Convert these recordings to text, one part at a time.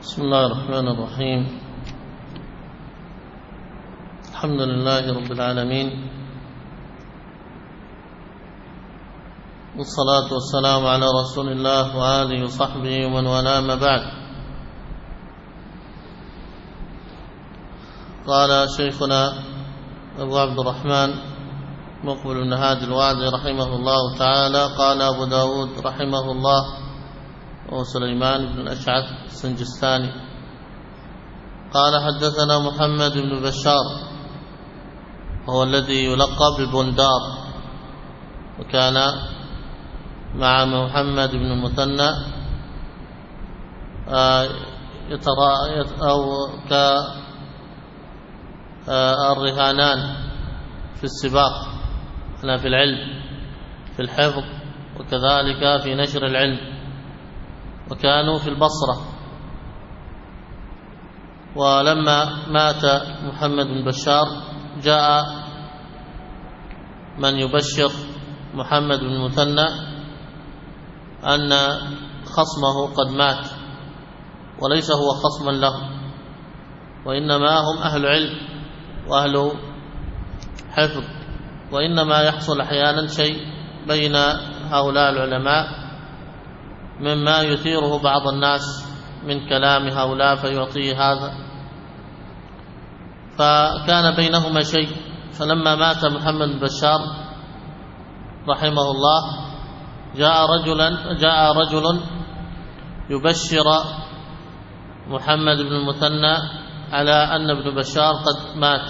بسم الله الرحمن الرحيم. الحمد لله رب العالمين، والصلاة والسلام على رسول الله وآله وصحبه ومن والاه، ما بعد. قال شيخنا أبو عبد الرحمن مقبل بن هادي الوعدي رحمه الله تعالى: قال أبو داود رحمه الله وسليمان بن الأشعث السنجستاني قال: حدثنا محمد بن بشار، وهو الذي يلقب ببندار، وكان مع محمد بن المثنى كالرهانان في السباق، في العلم، في الحفظ، وكذلك في نشر العلم، وكانوا في البصرة. ولما مات محمد بن بشار جاء من يبشر محمد بن المثنى أن خصمه قد مات، وليس هو خصما له، وإنما هم أهل علم وأهل حفظ، وإنما يحصل أحيانا شيء بين هؤلاء العلماء مما يثيره بعض الناس من كلام هؤلاء فيعطيه هذا، فكان بينهما شيء. فلما مات محمد بن بشار رحمه الله جاء رجل يبشر محمد بن المثنى على أن ابن بشار قد مات،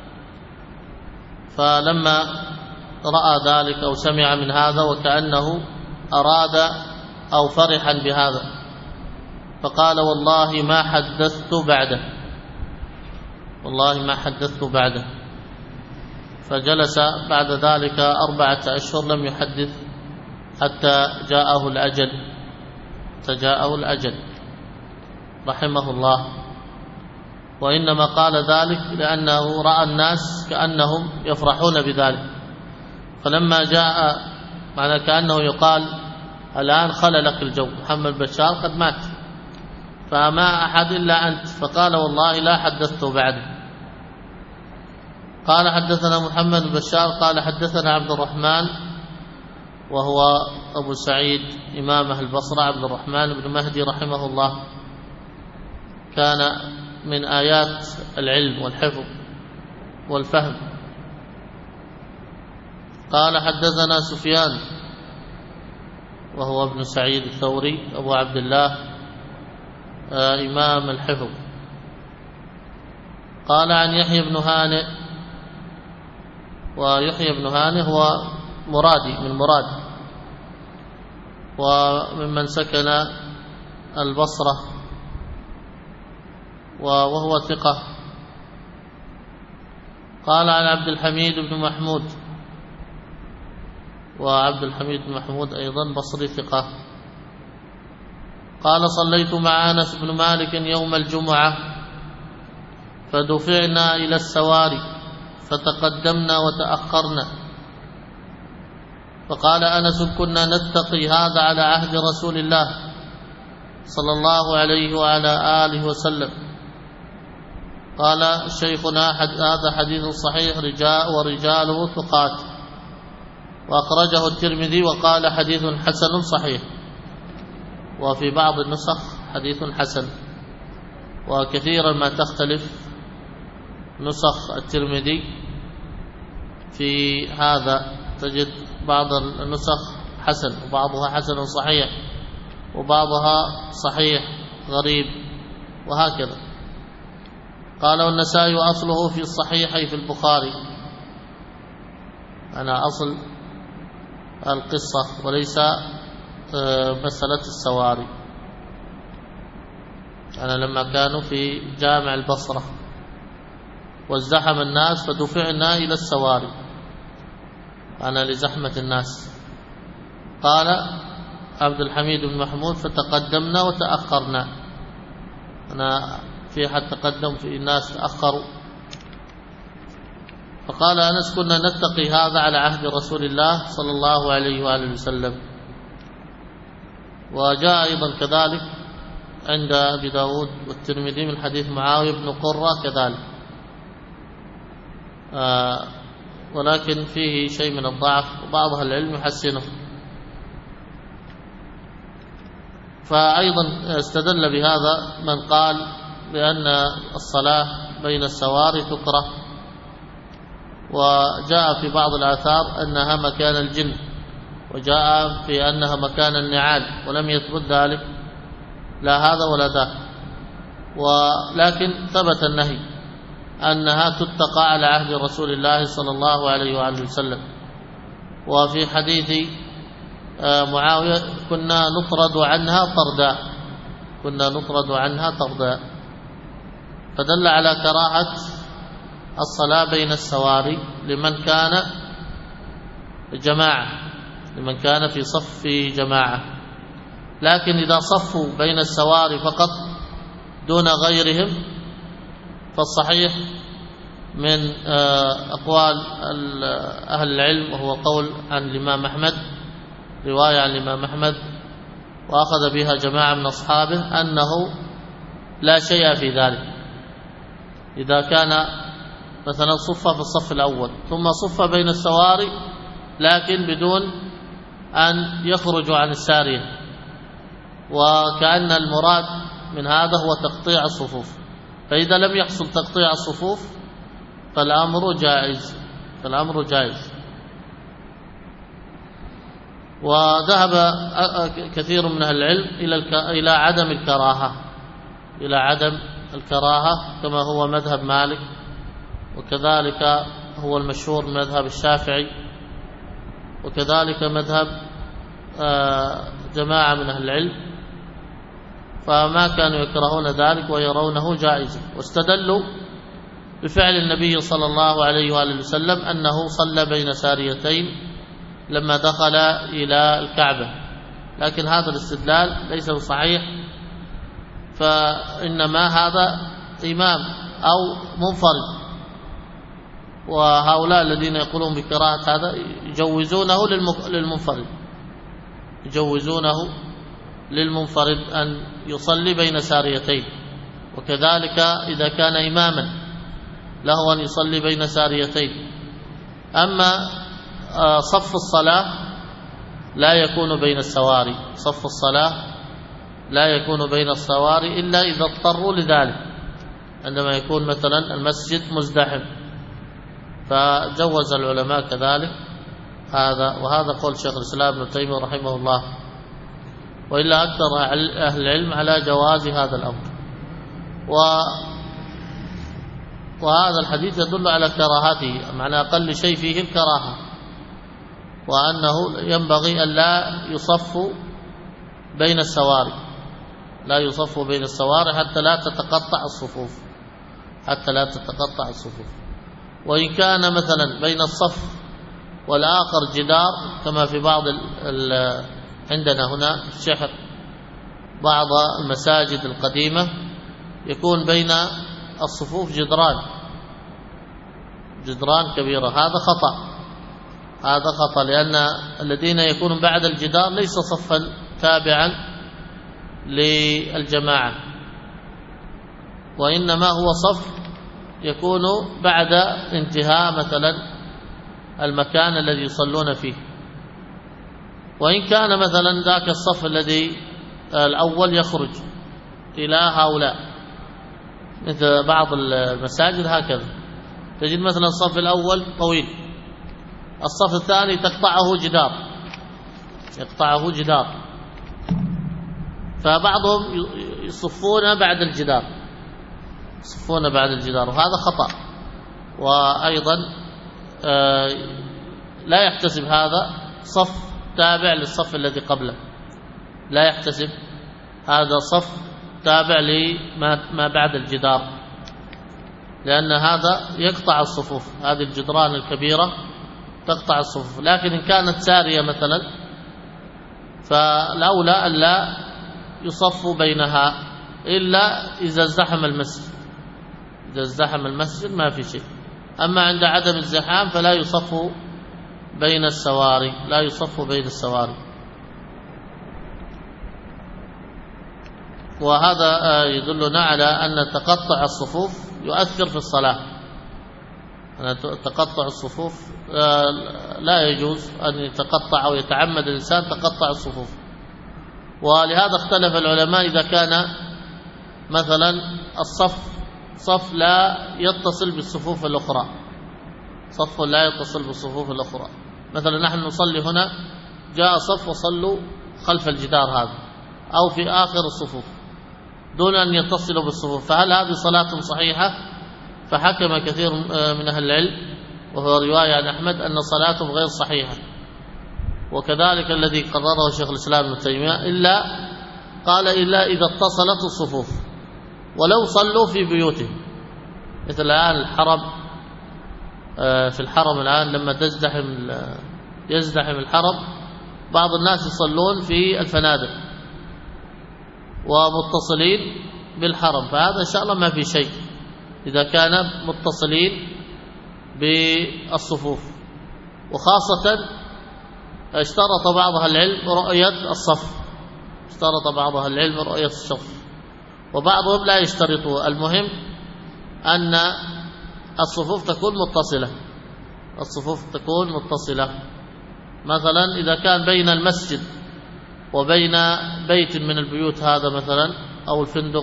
فلما رأى ذلك أو سمع من هذا وكأنه أراد أو فرحا بهذا، فقال: والله ما حدثت بعده، والله ما حدثت بعده. فجلس بعد ذلك 4 أشهر لم يحدث حتى جاءه الأجل رحمه الله. وإنما قال ذلك لأنه رأى الناس كأنهم يفرحون بذلك، فلما جاء معنى كأنه يقال: الآن خلى لك الجو، محمد بشار قد مات، فما أحد إلا أنت. فقال: والله لا حدثته بعده. قال: حدثنا محمد بن بشار قال: حدثنا عبد الرحمن، وهو أبو سعيد إمام أهل البصرة، عبد الرحمن بن مهدي رحمه الله، كان من آيات العلم والحفظ والفهم. قال: حدثنا سفيان، وهو ابن سعيد الثوري أبو عبد الله، إمام الحفظ. قال: عن يحيى بن هانئ، ويحيى بن هانئ هو مرادي من مراد، وممن سكن البصرة، وهو ثقة. قال: عن عبد الحميد بن محمود، وعبد الحميد بن محمود أيضا بصري ثقة. قال: صليت مع أنس بن مالك يوم الجمعة، فدفعنا إلى السواري، فتقدمنا وتأخرنا. فقال أنس: كنا نتقي هذا على عهد رسول الله صلى الله عليه وعلى آله وسلم. قال شيخنا: هذا حديث صحيح ورجاله ثقات، وأخرجه الترمذي وقال: حديث حسن صحيح. وفي بعض النسخ حديث حسن، وكثيرا ما تختلف نسخ الترمذي في هذا، تجد بعض النسخ حسن، وبعضها حسن صحيح، وبعضها صحيح غريب، وهكذا. قال: والنسائي أصله في الصحيح في البخاري، أنا أصل القصة وليس مسألة السواري. أنا لما كانوا في جامع البصرة وازدحم الناس فدفعنا إلى السواري، أنا لزحمة الناس. قال عبد الحميد بن محمود: فتقدمنا وتأخرنا، أنا في أحد تقدم، في الناس تأخروا. فقال أنس: كنا نتقي هذا على عهد رسول الله صلى الله عليه وآله وسلم. وجاء أيضا كذلك عند أبي داود والترمذي من حديث معاوية بن قرة كذلك، ولكن فيه شيء من الضعف وبعض أهل العلم يحسنه. فأيضا استدل بهذا من قال بأن الصلاة بين السواري تكره، وجاء في بعض الآثار أنها مكان الجن، وجاء في أنها مكان النعال، ولم يثبت ذلك لا هذا ولا ذاك، ولكن ثبت النهي أنها تتقى على عهد رسول الله صلى الله عليه وآله وسلم. وفي حديث معاوية كنا نطرد عنها طردا، فدل على كراهة الصلاة بين السواري لمن كان في صف جماعة. لكن إذا صفوا بين السواري فقط دون غيرهم فالصحيح من أقوال أهل العلم، وهو قول عن الإمام أحمد، رواية عن الإمام أحمد وأخذ بها جماعة من أصحابه، أنه لا شيء في ذلك إذا كان مثلا صف في الصف الأول ثم صف بين السواري لكن بدون أن يخرجوا عن السارية، وكأن المراد من هذا هو تقطيع الصفوف. فإذا لم يحصل تقطيع الصفوف فالأمر جائز. وذهب كثير من أهل العلم إلى عدم الكراهة كما هو مذهب مالك، وكذلك هو المشهور مذهب الشافعي، وكذلك مذهب جماعة من أهل العلم، فما كانوا يكرهون ذلك ويرونه جائزا. واستدلوا بفعل النبي صلى الله عليه وآله وسلم أنه صلى بين ساريتين لما دخل إلى الكعبة، لكن هذا الاستدلال ليس صحيح، فإنما هذا إمام أو منفرد، وهؤلاء الذين يقولون بكراهة هذا يجوزونه للمنفرد أن يصلي بين ساريتين. وكذلك إذا كان إماما له أن يصلي بين ساريتين. أما صف الصلاة لا يكون بين السواري إلا إذا اضطروا لذلك، عندما يكون مثلا المسجد مزدحم، فجوز العلماء كذلك هذا. وهذا قول شيخ الإسلام ابن تيمية رحمه الله، وإلا أكثر أهل العلم على جواز هذا الأمر. وهذا الحديث يدل على كراهته، معنى أقل شيء فيه الكراهة، وأنه ينبغي أن لا يصف بين السواري حتى لا تتقطع الصفوف. وإن كان مثلا بين الصف والآخر جدار، كما في بعض عندنا هنا في الشحر بعض المساجد القديمة يكون بين الصفوف جدران كبيرة، هذا خطأ، لأن الذين يكونون بعد الجدار ليس صفا تابعا للجماعة، وإنما هو صف يكون بعد انتهاء مثلا المكان الذي يصلون فيه. وإن كان مثلا ذاك الصف الذي الأول يخرج إلى هؤلاء، مثل بعض المساجد هكذا تجد مثلا الصف الأول طويل، الصف الثاني يقطعه جدار، فبعضهم يصفون بعد الجدار، وهذا خطأ. وأيضا لا يحتسب هذا صف تابع للصف الذي قبله، لا يحتسب هذا صف تابع لما بعد الجدار، لأن هذا يقطع الصفوف، هذه الجدران الكبيرة تقطع الصفوف. لكن إن كانت سارية مثلا فالأولى أن لا يصف بينها إلا إذا ازدحم المسجد ما في شيء. أما عند عدم الزحام فلا يصف بين السواري. وهذا يدلنا على أن تقطع الصفوف يؤثر في الصلاة. أن تقطع الصفوف لا يجوز أن يتقطع أو يتعمد الإنسان تقطع الصفوف. ولهذا اختلف العلماء إذا كان مثلا صف لا يتصل بالصفوف الأخرى، صف لا يتصل بالصفوف الأخرى، مثلا نحن نصلي هنا جاء صف وصلوا خلف الجدار هذا أو في آخر الصفوف دون أن يتصلوا بالصفوف، فهل هذه صلاة صحيحة؟ فحكم كثير من أهل العلم وهو رواية عن أحمد أن صلاتهم غير صحيحة. وكذلك الذي قرره شيخ الإسلام ابن تيمية قال إلا إذا اتصلت الصفوف ولو صلوا في بيوتهم. مثل الآن الحرم، في الحرم الآن لما يزدحم الحرم بعض الناس يصلون في الفنادق ومتصلين بالحرم، فهذا إن شاء الله ما في شيء إذا كان متصلين بالصفوف. وخاصة اشترط بعض أهل العلم رؤية الصف، اشترط بعض أهل العلم رؤية الصف وبعضهم لا يشترطوا. المهم أن الصفوف تكون متصلة، الصفوف تكون متصلة. مثلا إذا كان بين المسجد وبين بيت من البيوت هذا مثلا أو الفندق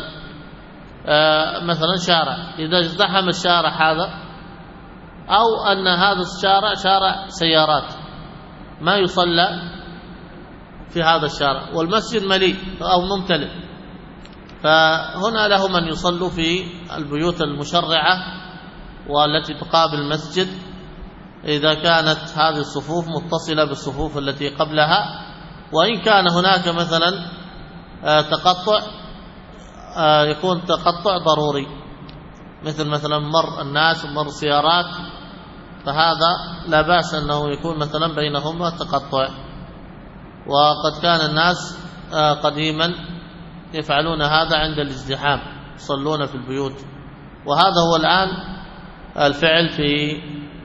مثلا شارع، إذا ازدحم الشارع هذا أو أن هذا الشارع شارع سيارات ما يصلى في هذا الشارع والمسجد مليء أو ممتلئ، فهنا لهم أن يصلوا في البيوت المشرعة والتي تقابل المسجد إذا كانت هذه الصفوف متصلة بالصفوف التي قبلها. وإن كان هناك مثلا تقطع يكون تقطع ضروري، مثلا مر الناس ومر سيارات، فهذا لا بأس أنه يكون مثلا بينهما تقطع. وقد كان الناس قديما يفعلون هذا عند الازدحام، يصلون في البيوت، وهذا هو الآن الفعل في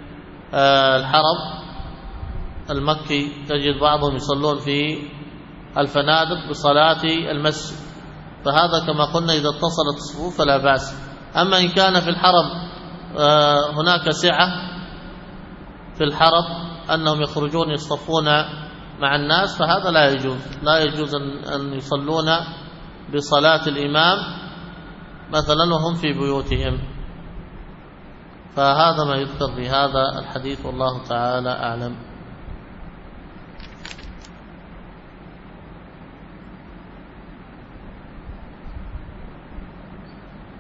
الحرم المكي، تجد بعضهم يصلون في الفنادق بصلاة المسجد، فهذا كما قلنا إذا اتصلت الصفوف فلا بأس. أما إن كان في الحرم هناك سعة في الحرم أنهم يخرجون يصطفون مع الناس، فهذا لا يجوز أن يصلون بصلاة الإمام مثلا وهم في بيوتهم. فهذا ما يذكر في هذا الحديث والله تعالى أعلم.